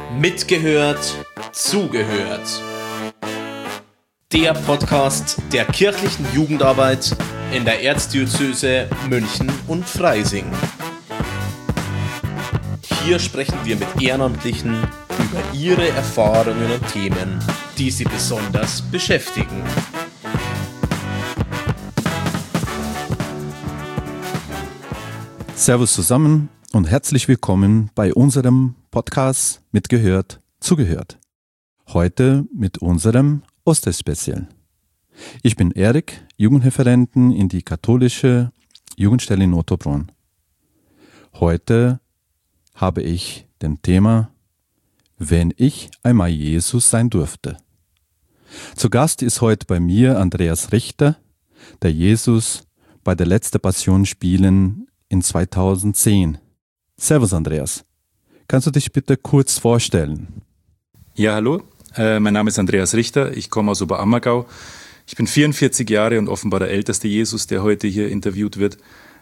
Mitgehört, zugehört. Der Podcast der kirchlichen Jugendarbeit in der Erzdiözese München und Freising. Hier sprechen wir mit Ehrenamtlichen über ihre Erfahrungen und Themen, die sie besonders beschäftigen. Servus zusammen und herzlich willkommen bei unserem Podcast Mitgehört, zugehört. Heute mit unserem Osterspezial. Ich bin Erik, Jugendreferenten in die katholische Jugendstelle in Ottobrunn. Heute habe ich den Thema Wenn ich einmal Jesus sein durfte. Zu Gast ist heute bei mir Andreas Richter, der Jesus bei der letzten Passion spielen in 2010. Servus Andreas, kannst du dich bitte kurz vorstellen? Ja, hallo, mein Name ist Andreas Richter, ich komme aus Oberammergau. Ich bin 44 Jahre und offenbar der älteste Jesus, der heute hier interviewt wird.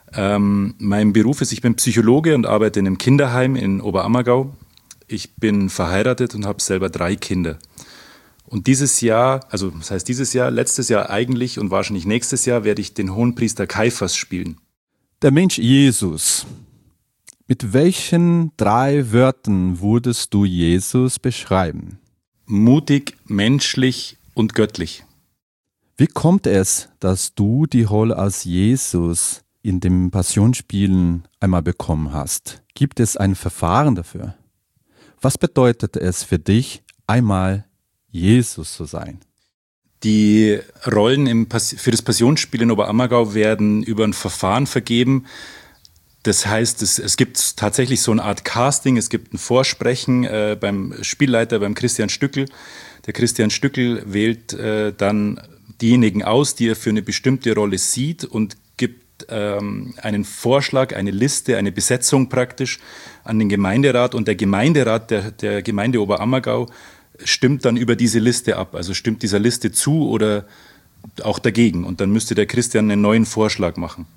Mein Beruf ist, ich bin Psychologe und arbeite in einem Kinderheim in Oberammergau. Ich bin verheiratet und habe selber 3 Kinder. Und dieses Jahr, also das heißt dieses Jahr, letztes Jahr eigentlich und wahrscheinlich nächstes Jahr werde ich den Hohenpriester Kaiphas spielen. Der Mensch Jesus. Mit welchen 3 Wörtern würdest du Jesus beschreiben? Mutig, menschlich und göttlich. Wie kommt es, dass du die Rolle als Jesus in dem Passionsspielen einmal bekommen hast? Gibt es ein Verfahren dafür? Was bedeutet es für dich, einmal Jesus zu sein? Die Rollen für das Passionsspiel in Oberammergau werden über ein Verfahren vergeben. Das heißt, es gibt tatsächlich so eine Art Casting, es gibt ein Vorsprechen beim Spielleiter, beim Christian Stückel. Der Christian Stückel wählt dann diejenigen aus, die er für eine bestimmte Rolle sieht und gibt einen Vorschlag, eine Liste, eine Besetzung praktisch an den Gemeinderat. Und der Gemeinderat der Gemeinde Oberammergau stimmt dann über diese Liste ab, also stimmt dieser Liste zu oder auch dagegen. Und dann müsste der Christian einen neuen Vorschlag machen.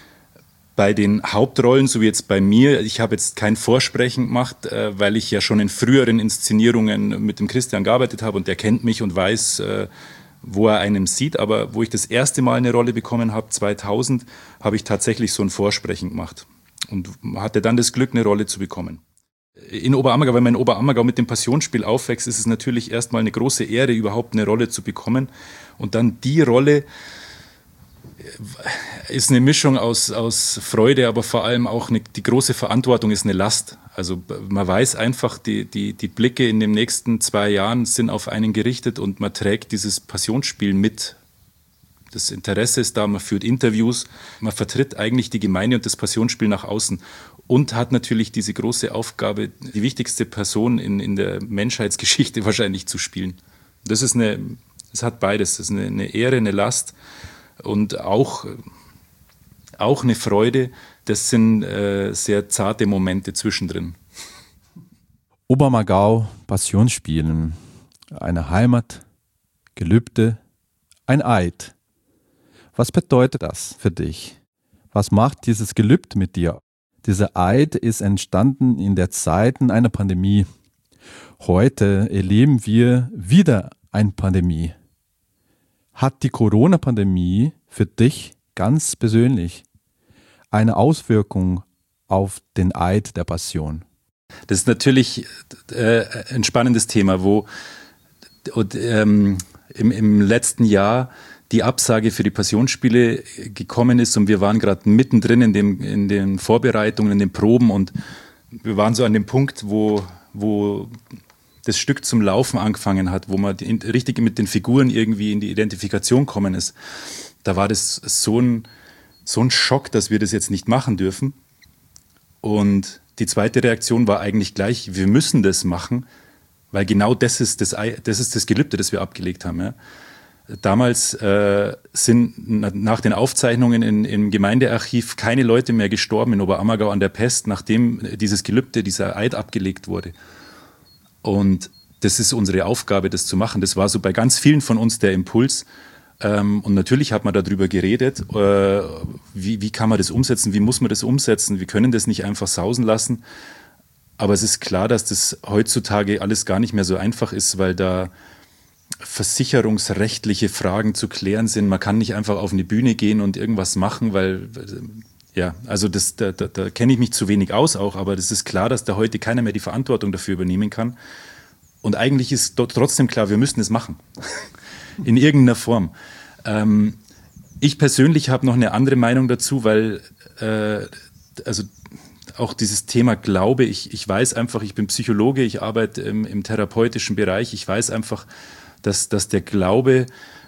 Bei den Hauptrollen, so wie jetzt bei mir, ich habe jetzt kein Vorsprechen gemacht, weil ich ja schon in früheren Inszenierungen mit dem Christian gearbeitet habe und der kennt mich und weiß, wo er einen sieht. Aber wo ich das erste Mal eine Rolle bekommen habe, 2000, habe ich tatsächlich so ein Vorsprechen gemacht und hatte dann das Glück, eine Rolle zu bekommen. In Oberammergau, wenn man in Oberammergau mit dem Passionsspiel aufwächst, ist es natürlich erstmal eine große Ehre, überhaupt eine Rolle zu bekommen. Und dann die Rolle ist eine Mischung aus Freude, aber vor allem auch die große Verantwortung ist eine Last. Also man weiß einfach, die Blicke in den nächsten 2 Jahren sind auf einen gerichtet und man trägt dieses Passionsspiel mit. Das Interesse ist da, man führt Interviews, man vertritt eigentlich die Gemeinde und das Passionsspiel nach außen und hat natürlich diese große Aufgabe, die wichtigste Person in der Menschheitsgeschichte wahrscheinlich zu spielen. Das hat beides, das ist eine Ehre, eine Last und auch eine Freude. Das sind sehr zarte Momente zwischendrin. Oberammergau, Passionsspielen, eine Heimat, Gelübde, ein Eid. Was bedeutet das für dich? Was macht dieses Gelübde mit dir? Dieser Eid ist entstanden in der Zeit einer Pandemie. Heute erleben wir wieder eine Pandemie. Hat die Corona-Pandemie für dich ganz persönlich eine Auswirkung auf den Eid der Passion? Das ist natürlich ein spannendes Thema, wo im letzten Jahr die Absage für die Passionsspiele gekommen ist und wir waren gerade mittendrin in den Vorbereitungen, in den Proben und wir waren so an dem Punkt, wo das Stück zum Laufen angefangen hat, wo man richtig mit den Figuren irgendwie in die Identifikation kommen ist. Da war das so ein Schock, dass wir das jetzt nicht machen dürfen. Und die zweite Reaktion war eigentlich gleich, wir müssen das machen, weil genau das ist das Gelübde, das wir abgelegt haben. Ja. Damals sind nach den Aufzeichnungen im Gemeindearchiv keine Leute mehr gestorben in Oberammergau an der Pest, nachdem dieses Gelübde, dieser Eid abgelegt wurde. Und das ist unsere Aufgabe, das zu machen. Das war so bei ganz vielen von uns der Impuls. Und natürlich hat man darüber geredet, wie kann man das umsetzen, wie muss man das umsetzen, wir können das nicht einfach sausen lassen. Aber es ist klar, dass das heutzutage alles gar nicht mehr so einfach ist, weil da versicherungsrechtliche Fragen zu klären sind. Man kann nicht einfach auf eine Bühne gehen und irgendwas machen, weil, ja, also da kenne ich mich zu wenig aus auch, aber das ist klar, dass da heute keiner mehr die Verantwortung dafür übernehmen kann. Und eigentlich ist trotzdem klar, wir müssen es machen. In irgendeiner Form. Ich persönlich habe noch eine andere Meinung dazu, weil also auch dieses Thema Glaube, ich weiß einfach, ich bin Psychologe, ich arbeite im therapeutischen Bereich, ich weiß einfach, dass der Glaube,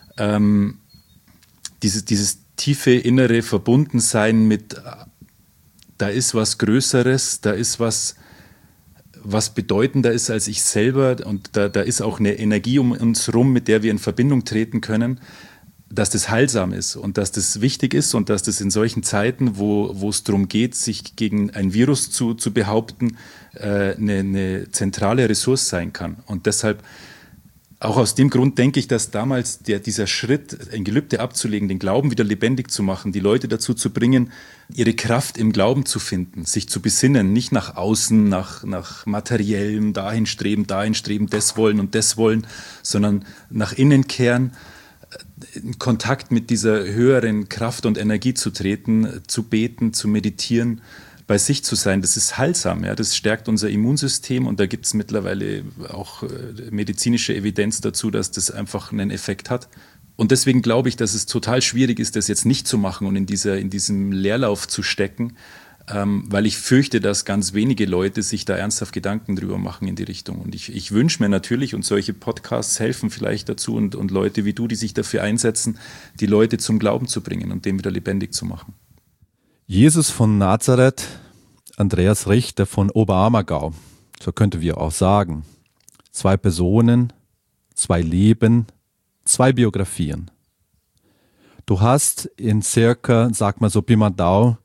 dieses tiefe innere Verbundensein mit, da ist was Größeres, da ist was bedeutender ist als ich selber und da ist auch eine Energie um uns rum, mit der wir in Verbindung treten können, dass das heilsam ist und dass das wichtig ist und dass das in solchen Zeiten, wo es darum geht, sich gegen ein Virus zu behaupten, eine zentrale Ressource sein kann. Und deshalb, auch aus dem Grund denke ich, dass damals dieser Schritt, ein Gelübde abzulegen, den Glauben wieder lebendig zu machen, die Leute dazu zu bringen, ihre Kraft im Glauben zu finden, sich zu besinnen, nicht nach außen, nach materiellem, dahin streben, das wollen, sondern nach innen kehren, in Kontakt mit dieser höheren Kraft und Energie zu treten, zu beten, zu meditieren, bei sich zu sein, das ist heilsam, ja, das stärkt unser Immunsystem und da gibt es mittlerweile auch medizinische Evidenz dazu, dass das einfach einen Effekt hat. Und deswegen glaube ich, dass es total schwierig ist, das jetzt nicht zu machen und in diesem Leerlauf zu stecken, weil ich fürchte, dass ganz wenige Leute sich da ernsthaft Gedanken drüber machen in die Richtung. Und ich wünsche mir natürlich, und solche Podcasts helfen vielleicht dazu und Leute wie du, die sich dafür einsetzen, die Leute zum Glauben zu bringen und den wieder lebendig zu machen. Jesus von Nazareth, Andreas Richter von Oberammergau, so könnten wir auch sagen. 2 Personen, 2 Leben, 2 Biografien. Du hast in circa, sag mal so Pi mal Daumen,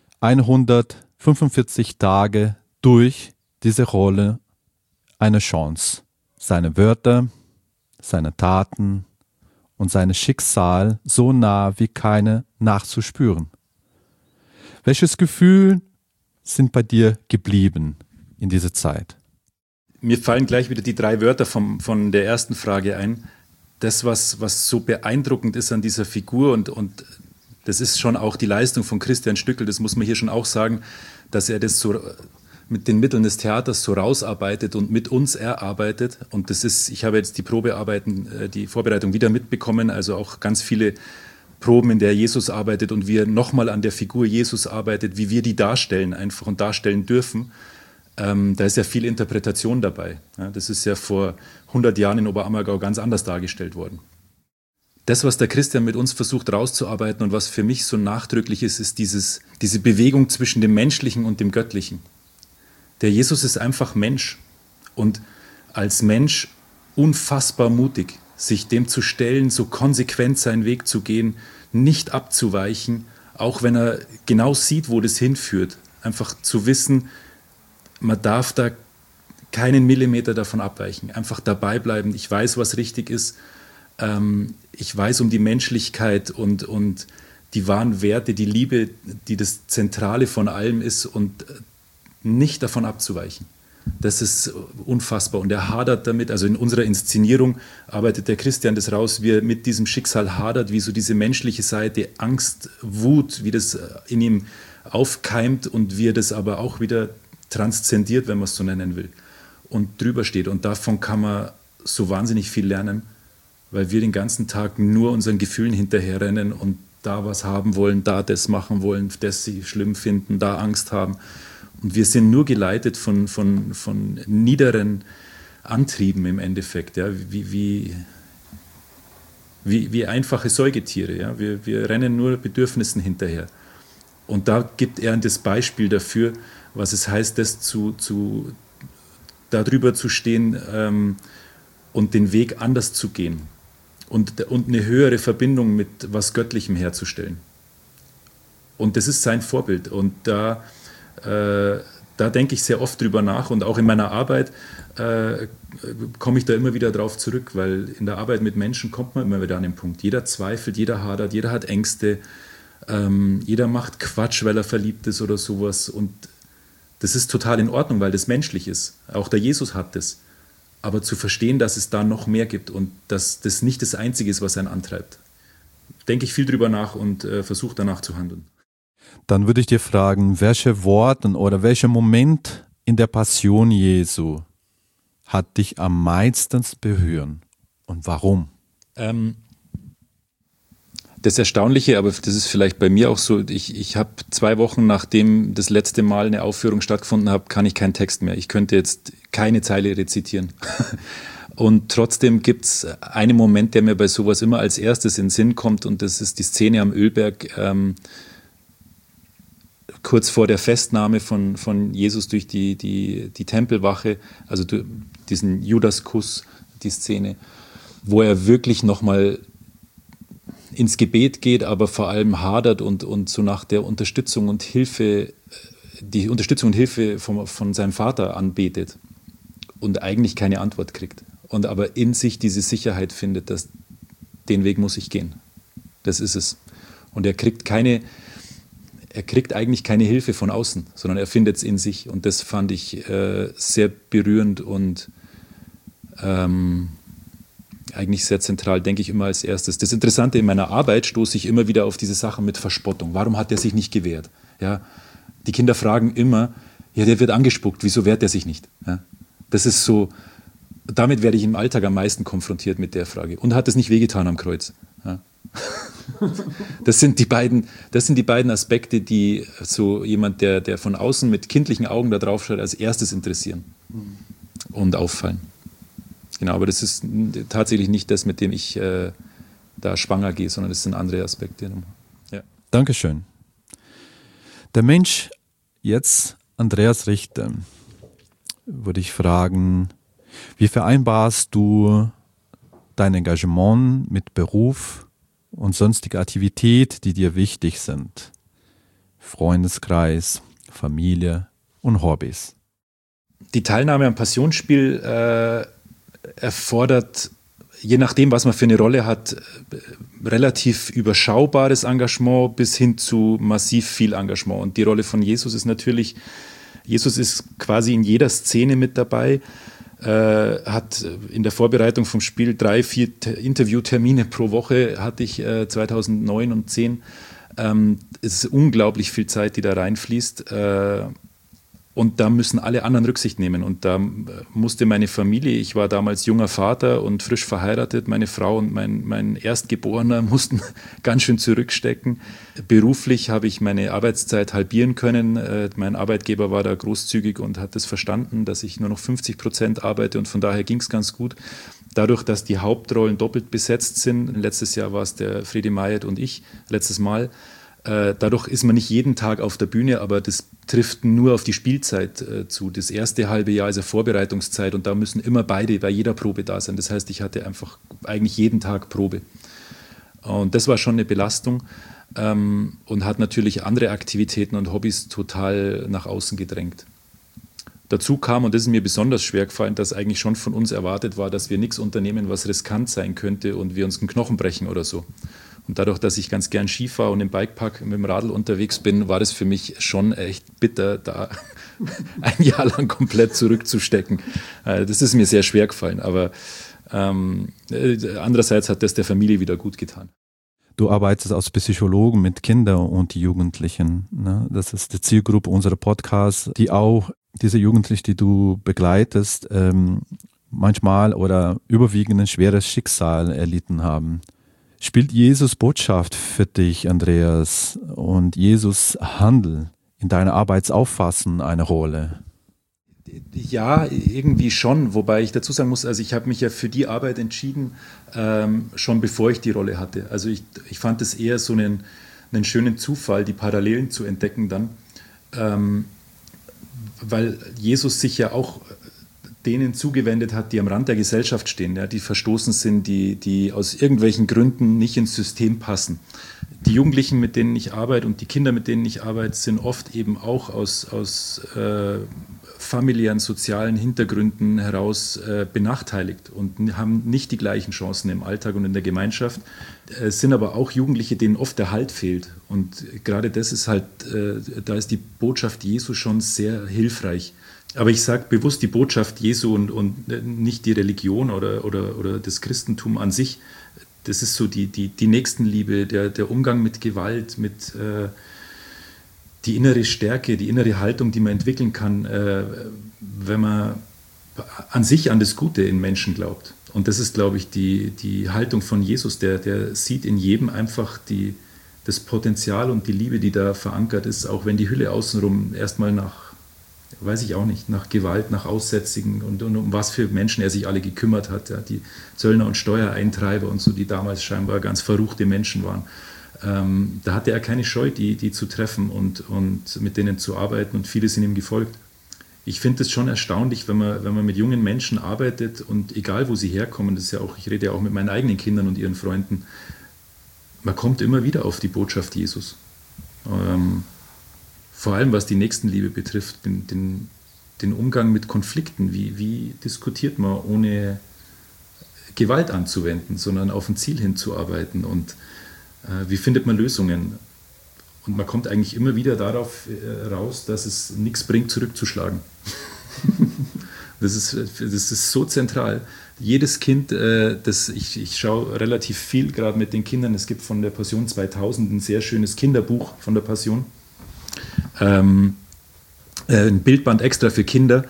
145 Tage durch diese Rolle eine Chance, seine Wörter, seine Taten und sein Schicksal so nah wie keine nachzuspüren. Welches Gefühl sind bei dir geblieben in dieser Zeit? Mir fallen gleich wieder die 3 Wörter von der ersten Frage ein. Das, was so beeindruckend ist an dieser Figur und das ist schon auch die Leistung von Christian Stückl, das muss man hier schon auch sagen, dass er das so mit den Mitteln des Theaters so rausarbeitet und mit uns erarbeitet. Und das ist, ich habe jetzt die Vorbereitung wieder mitbekommen, also auch ganz viele Proben, in der Jesus arbeitet und wie er nochmal an der Figur Jesus arbeitet, wie wir die darstellen einfach und darstellen dürfen. Da ist ja viel Interpretation dabei. Ja, das ist ja vor 100 Jahren in Oberammergau ganz anders dargestellt worden. Das, was der Christian mit uns versucht rauszuarbeiten und was für mich so nachdrücklich ist, ist diese Bewegung zwischen dem Menschlichen und dem Göttlichen. Der Jesus ist einfach Mensch und als Mensch unfassbar mutig, sich dem zu stellen, so konsequent seinen Weg zu gehen, nicht abzuweichen, auch wenn er genau sieht, wo das hinführt. Einfach zu wissen, man darf da keinen Millimeter davon abweichen, einfach dabei bleiben. Ich weiß, was richtig ist. Ich weiß um die Menschlichkeit und die wahren Werte, die Liebe, die das Zentrale von allem ist und nicht davon abzuweichen. Das ist unfassbar und er hadert damit, also in unserer Inszenierung arbeitet der Christian das raus, wie er mit diesem Schicksal hadert, wie so diese menschliche Seite, Angst, Wut, wie das in ihm aufkeimt und wie er das aber auch wieder transzendiert, wenn man es so nennen will, und drüber steht. Und davon kann man so wahnsinnig viel lernen, weil wir den ganzen Tag nur unseren Gefühlen hinterherrennen und da was haben wollen, da das machen wollen, das sie schlimm finden, da Angst haben. Und wir sind nur geleitet von niederen Antrieben im Endeffekt, ja, wie einfache Säugetiere. Ja. Wir rennen nur Bedürfnissen hinterher. Und da gibt er das Beispiel dafür, was es heißt, darüber zu stehen und den Weg anders zu gehen und eine höhere Verbindung mit was Göttlichem herzustellen. Und das ist sein Vorbild. Und da denke ich sehr oft drüber nach und auch in meiner Arbeit komme ich da immer wieder drauf zurück, weil in der Arbeit mit Menschen kommt man immer wieder an den Punkt. Jeder zweifelt, jeder hadert, jeder hat Ängste, jeder macht Quatsch, weil er verliebt ist oder sowas und Das ist total in Ordnung, weil das menschlich ist. Auch der Jesus hat das. Aber zu verstehen, dass es da noch mehr gibt und dass das nicht das Einzige ist, was einen antreibt. Denke ich viel drüber nach und versuche danach zu handeln. Dann würde ich dir fragen, welche Worte oder welcher Moment in der Passion Jesu hat dich am meisten berührt und warum? Das Erstaunliche, aber das ist vielleicht bei mir auch so, ich habe 2 Wochen, nachdem das letzte Mal eine Aufführung stattgefunden hat, kann ich keinen Text mehr. Ich könnte jetzt keine Zeile rezitieren. Und trotzdem gibt es einen Moment, der mir bei sowas immer als erstes in den Sinn kommt, und das ist die Szene am Ölberg, kurz vor der Festnahme von Jesus durch die Tempelwache, also diesen Judaskuss, die Szene, wo er wirklich nochmal ins Gebet geht, aber vor allem hadert und so nach der Unterstützung und Hilfe, die Unterstützung und Hilfe von seinem Vater anbetet und eigentlich keine Antwort kriegt. Und aber in sich diese Sicherheit findet, dass den Weg muss ich gehen. Das ist es. Und er kriegt eigentlich keine Hilfe von außen, sondern er findet es in sich. Und das fand ich sehr berührend und eigentlich sehr zentral, denke ich immer als erstes. Das Interessante, in meiner Arbeit stoße ich immer wieder auf diese Sachen mit Verspottung. Warum hat er sich nicht gewehrt? Ja, die Kinder fragen immer, ja, der wird angespuckt, wieso wehrt er sich nicht? Ja, das ist so, damit werde ich im Alltag am meisten konfrontiert mit der Frage. Und hat es nicht wehgetan am Kreuz? Ja. Das sind die beiden Aspekte, die so jemand, der von außen mit kindlichen Augen da drauf schaut, als erstes interessieren und auffallen. Genau, aber das ist tatsächlich nicht das, mit dem ich da schwanger gehe, sondern das sind andere Aspekte. Ja. Dankeschön. Der Mensch, jetzt Andreas Richter, würde ich fragen, wie vereinbarst du dein Engagement mit Beruf und sonstige Aktivität, die dir wichtig sind? Freundeskreis, Familie und Hobbys. Die Teilnahme am Passionsspiel erfordert, je nachdem, was man für eine Rolle hat, relativ überschaubares Engagement bis hin zu massiv viel Engagement. Und die Rolle von Jesus ist natürlich, Jesus ist quasi in jeder Szene mit dabei, hat in der Vorbereitung vom Spiel 3, 4 Interviewtermine pro Woche, hatte ich 2009 und 2010. Es ist unglaublich viel Zeit, die da reinfließt. Und da müssen alle anderen Rücksicht nehmen. Und da musste meine Familie, ich war damals junger Vater und frisch verheiratet, meine Frau und mein Erstgeborener mussten ganz schön zurückstecken. Beruflich habe ich meine Arbeitszeit halbieren können. Mein Arbeitgeber war da großzügig und hat das verstanden, dass ich nur noch 50% arbeite, und von daher ging es ganz gut. Dadurch, dass die Hauptrollen doppelt besetzt sind, letztes Jahr war es der Fredi Mayet und ich, letztes Mal, dadurch ist man nicht jeden Tag auf der Bühne, aber das trifft nur auf die Spielzeit zu. Das erste halbe Jahr ist ja Vorbereitungszeit, und da müssen immer beide bei jeder Probe da sein. Das heißt, ich hatte einfach eigentlich jeden Tag Probe. Und das war schon eine Belastung und hat natürlich andere Aktivitäten und Hobbys total nach außen gedrängt. Dazu kam, und das ist mir besonders schwer gefallen, dass eigentlich schon von uns erwartet war, dass wir nichts unternehmen, was riskant sein könnte und wir uns einen Knochen brechen oder so. Und dadurch, dass ich ganz gern Ski fahre und im Bikepark mit dem Radl unterwegs bin, war das für mich schon echt bitter, da ein Jahr lang komplett zurückzustecken. Das ist mir sehr schwer gefallen, aber andererseits hat das der Familie wieder gut getan. Du arbeitest als Psychologe mit Kindern und Jugendlichen. Ne? Das ist die Zielgruppe unserer Podcasts, die auch diese Jugendlichen, die du begleitest, manchmal oder überwiegend ein schweres Schicksal erlitten haben. Spielt Jesus Botschaft für dich, Andreas, und Jesus Handel in deiner Arbeitsauffassung eine Rolle? Ja, irgendwie schon, wobei ich dazu sagen muss, also ich habe mich ja für die Arbeit entschieden, schon bevor ich die Rolle hatte. Also ich fand es eher so einen schönen Zufall, die Parallelen zu entdecken dann, weil Jesus sich ja auch denen zugewendet hat, die am Rand der Gesellschaft stehen, ja, die verstoßen sind, die aus irgendwelchen Gründen nicht ins System passen, die Jugendlichen, mit denen ich arbeite und die Kinder, mit denen ich arbeite, sind oft eben auch aus familiären, sozialen Hintergründen heraus benachteiligt und haben nicht die gleichen Chancen im Alltag und in der Gemeinschaft. Es sind aber auch Jugendliche, denen oft der Halt fehlt. Und gerade das ist halt, da ist die Botschaft Jesu schon sehr hilfreich. Aber ich sage bewusst die Botschaft Jesu und nicht die Religion oder das Christentum an sich. Das ist so die Nächstenliebe, der Umgang mit Gewalt, mit die innere Stärke, die innere Haltung, die man entwickeln kann, wenn man an sich an das Gute in Menschen glaubt. Und das ist, glaube ich, die Haltung von Jesus, der sieht in jedem einfach das Potenzial und die Liebe, die da verankert ist, auch wenn die Hülle außenrum erstmal nach Gewalt, nach Aussätzigen und um was für Menschen er sich alle gekümmert hat. Ja, die Zöllner und Steuereintreiber und so, die damals scheinbar ganz verruchte Menschen waren. Da hatte er keine Scheu, die zu treffen und mit denen zu arbeiten, und viele sind ihm gefolgt. Ich finde es schon erstaunlich, wenn man mit jungen Menschen arbeitet und egal wo sie herkommen, das ist ja auch, ich rede ja auch mit meinen eigenen Kindern und ihren Freunden, man kommt immer wieder auf die Botschaft Jesus. Vor allem was die Nächstenliebe betrifft, den Umgang mit Konflikten, wie diskutiert man ohne Gewalt anzuwenden, sondern auf ein Ziel hinzuarbeiten und wie findet man Lösungen? Und man kommt eigentlich immer wieder darauf raus, dass es nichts bringt, zurückzuschlagen. Das ist so zentral. Jedes Kind, ich schaue relativ viel gerade mit den Kindern, es gibt von der Passion 2000 ein sehr schönes Kinderbuch von der Passion, ein Bildband extra für Kinder.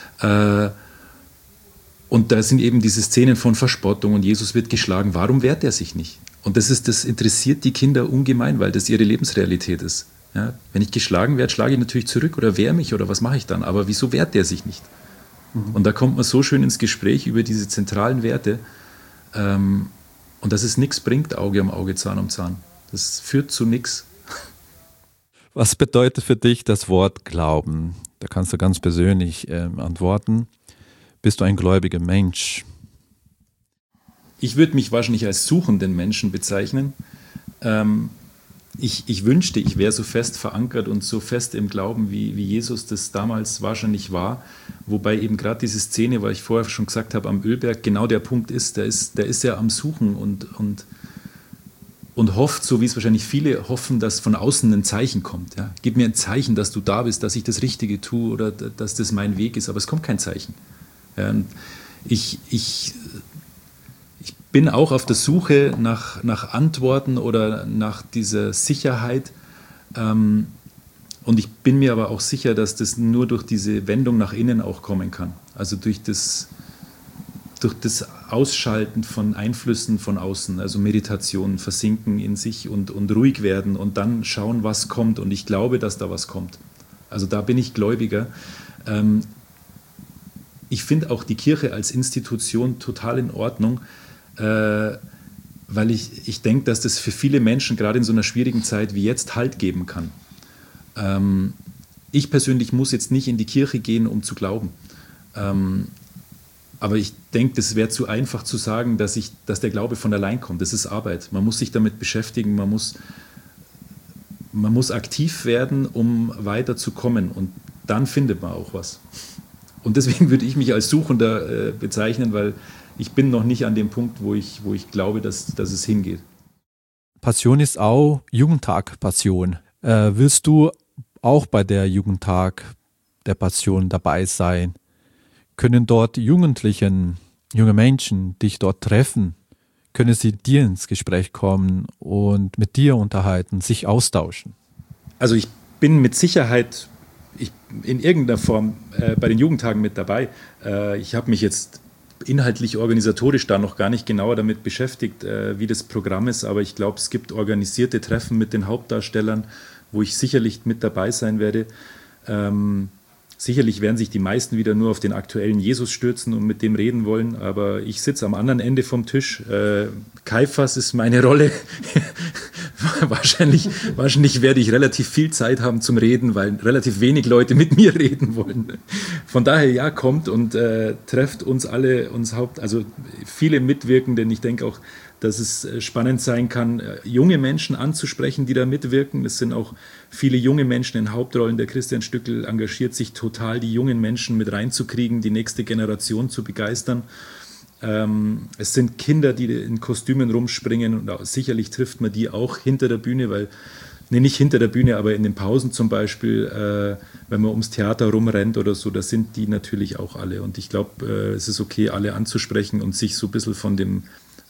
Und da sind eben diese Szenen von Verspottung und Jesus wird geschlagen. Warum wehrt er sich nicht? Und das interessiert die Kinder ungemein, weil das ihre Lebensrealität ist. Ja, wenn ich geschlagen werde, schlage ich natürlich zurück oder wehre mich oder was mache ich dann? Aber wieso wehrt der sich nicht? Und da kommt man so schön ins Gespräch über diese zentralen Werte und dass es nichts bringt, Auge um Auge, Zahn um Zahn. Das führt zu nichts. Was bedeutet für dich das Wort Glauben? Da kannst du ganz persönlich antworten. Bist du ein gläubiger Mensch? Ich würde mich wahrscheinlich als suchenden Menschen bezeichnen. Ich wünschte, ich wäre so fest verankert und so fest im Glauben, wie Jesus das damals wahrscheinlich war. Wobei eben gerade diese Szene, weil ich vorher schon gesagt habe, am Ölberg genau der Punkt ist, der ist ja am Suchen und hofft, so wie es wahrscheinlich viele hoffen, dass von außen ein Zeichen kommt. Ja? Gib mir ein Zeichen, dass du da bist, dass ich das Richtige tue oder dass das mein Weg ist. Aber es kommt kein Zeichen. Ja, und ich bin auch auf der Suche nach Antworten oder nach dieser Sicherheit. Und ich bin mir aber auch sicher, dass das nur durch diese Wendung nach innen auch kommen kann. Also durch das Ausschalten von Einflüssen von außen, also Meditation, versinken in sich und ruhig werden und dann schauen, was kommt. Und ich glaube, dass da was kommt. Also da bin ich Gläubiger. Ich finde auch die Kirche als Institution total in Ordnung, weil ich denke, dass das für viele Menschen gerade in so einer schwierigen Zeit wie jetzt Halt geben kann. Ich persönlich muss jetzt nicht in die Kirche gehen, um zu glauben. Aber ich denke, das wäre zu einfach zu sagen, dass der Glaube von allein kommt. Das ist Arbeit. Man muss sich damit beschäftigen, man muss aktiv werden, um weiterzukommen. Und dann findet man auch was. Und deswegen würde ich mich als Suchender bezeichnen, weil ich bin noch nicht an dem Punkt, wo ich glaube, dass es hingeht. Passion ist auch Jugendtag-Passion. Willst du auch bei der Jugendtag der Passion dabei sein? Können dort junge Menschen dich dort treffen? Können sie dir ins Gespräch kommen und mit dir unterhalten, sich austauschen? Also ich bin mit Sicherheit in irgendeiner Form bei den Jugendtagen mit dabei. Ich habe mich jetzt inhaltlich, organisatorisch da noch gar nicht genauer damit beschäftigt, wie das Programm ist, aber ich glaube, es gibt organisierte Treffen mit den Hauptdarstellern, wo ich sicherlich mit dabei sein werde. Sicherlich werden sich die meisten wieder nur auf den aktuellen Jesus stürzen und mit dem reden wollen, aber ich sitze am anderen Ende vom Tisch. Kaiphas ist meine Rolle, wahrscheinlich werde ich relativ viel Zeit haben zum Reden, weil relativ wenig Leute mit mir reden wollen. Von daher, ja, kommt und trefft uns alle, also viele Mitwirkenden. Ich denke auch, dass es spannend sein kann, junge Menschen anzusprechen, die da mitwirken. Es sind auch viele junge Menschen in Hauptrollen. Der Christian Stückl engagiert sich total, die jungen Menschen mit reinzukriegen, die nächste Generation zu begeistern. Es sind Kinder, die in Kostümen rumspringen und sicherlich trifft man die auch hinter der Bühne, nicht hinter der Bühne, aber in den Pausen zum Beispiel, wenn man ums Theater rumrennt oder so, da sind die natürlich auch alle. Und ich glaube, es ist okay, alle anzusprechen und sich so ein bisschen von dem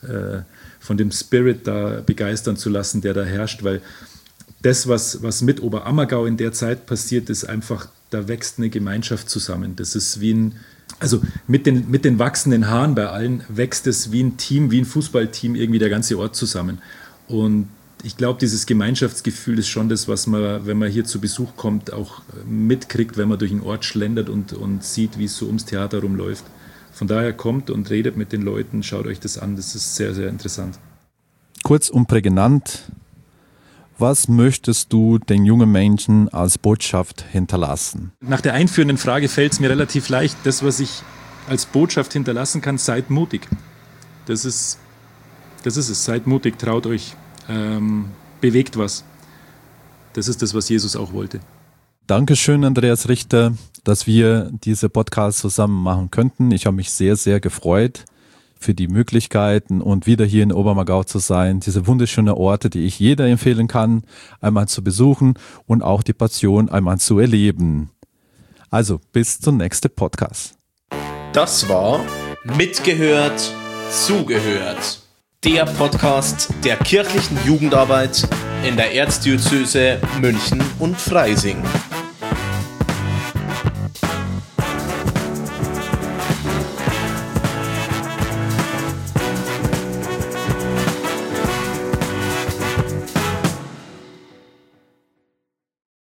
Spirit da begeistern zu lassen, der da herrscht, weil das, was mit Oberammergau in der Zeit passiert, ist einfach, da wächst eine Gemeinschaft zusammen. Das ist also mit den wachsenden Haaren bei allen wächst es wie ein Team, wie ein Fußballteam, irgendwie der ganze Ort zusammen. Und ich glaube, dieses Gemeinschaftsgefühl ist schon das, was man, wenn man hier zu Besuch kommt, auch mitkriegt, wenn man durch den Ort schlendert und sieht, wie es so ums Theater rumläuft. Von daher kommt und redet mit den Leuten, schaut euch das an, das ist sehr, sehr interessant. Kurz und prägnant, was möchtest du den jungen Menschen als Botschaft hinterlassen? Nach der einführenden Frage fällt es mir relativ leicht, das, was ich als Botschaft hinterlassen kann, seid mutig. Das ist es, seid mutig, traut euch, bewegt was. Das ist das, was Jesus auch wollte. Dankeschön, Andreas Richter, dass wir diese Podcast zusammen machen könnten. Ich habe mich sehr, sehr gefreut für die Möglichkeiten und wieder hier in Oberammergau zu sein. Diese wunderschönen Orte, die ich jeder empfehlen kann, einmal zu besuchen und auch die Passion einmal zu erleben. Also bis zum nächsten Podcast. Das war Mitgehört, Zugehört. Der Podcast der kirchlichen Jugendarbeit in der Erzdiözese München und Freising.